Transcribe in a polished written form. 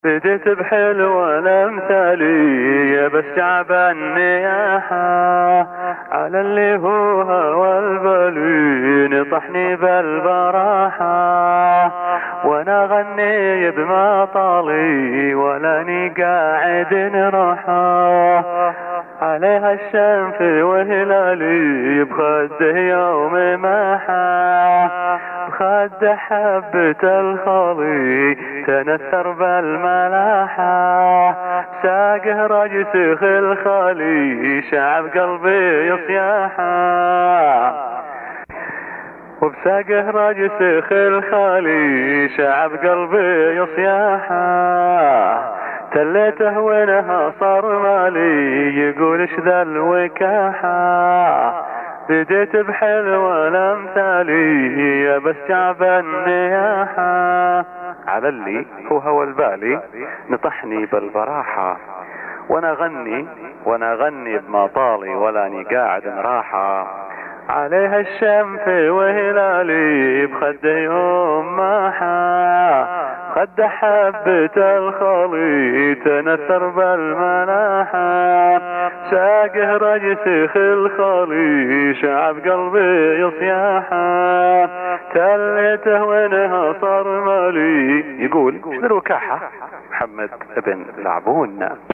بديت بحلو الامثالي بس شعب النياحة على اللي هو هوى البلي نطحني بالبراحة وانا غني بمطالي ولاني قاعد نروحه عليها الشمس وهلالي بخده يوم محا بخد حبة الخالي تنثر بالملاحة ساقه رجسخ الخالي شعب قلبي يصياحا وبساقه رجسخ الخالي شعب قلبي يصياحا تليته وينها صار مالي يقول ايش ذا الوكاحة بديت بحلو الامثالي بس شعب النياحة على اللي هو هوى البالي نطحني بالبراحة وانا غني بمطالي ولاني قاعد نراحة عليها الشمس وهلالي بخده يوم محا خد حبة الخالي تنثر بالملاحة ساقه رجسخ الخالي شعب قلبي يصياحا تليته وينها صار مالي يقول ايش ذا الوكاحة محمد بن لعبون.